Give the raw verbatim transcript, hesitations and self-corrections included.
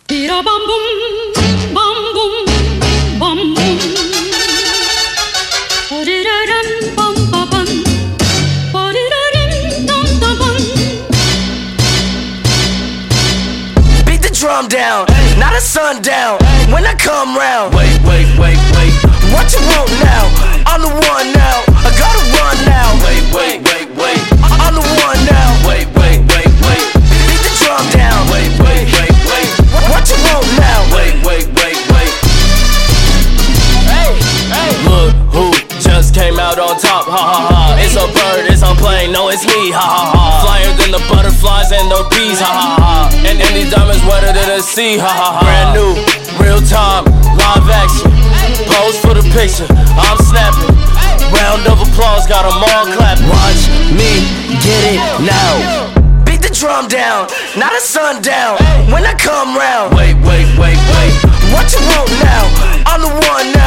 Tira bam boom, bam boom, bam boom. Ba-di-da-dum, bum ba bum. Ba-di-da-dum, dum da bum. Beat the drum down, not a sundown. When I come round, Wait, wait, wait, wait. what you want now? I'm the one now. I gotta run now. Wait, wait, wait, wait. I'm the one now. Wait, wait, wait, wait. Beat the drum down. Wait, wait, wait, wait. What you want now? Wait, wait, wait, wait. Look who just came out on top, ha ha ha. It's a bird, it's a plane, no it's me, ha ha ha. Flyer than the butterflies and the bees, ha ha ha. And any diamonds wetter than the sea, ha ha ha. Brand new, real time, live action. Pose for the picture, I'm snapping. Round of applause, got them all clapping. Watch me get it now. Beat the drum down, not a sundown. When I come round, Wait, wait, wait, wait. what you want now? I'm the one now.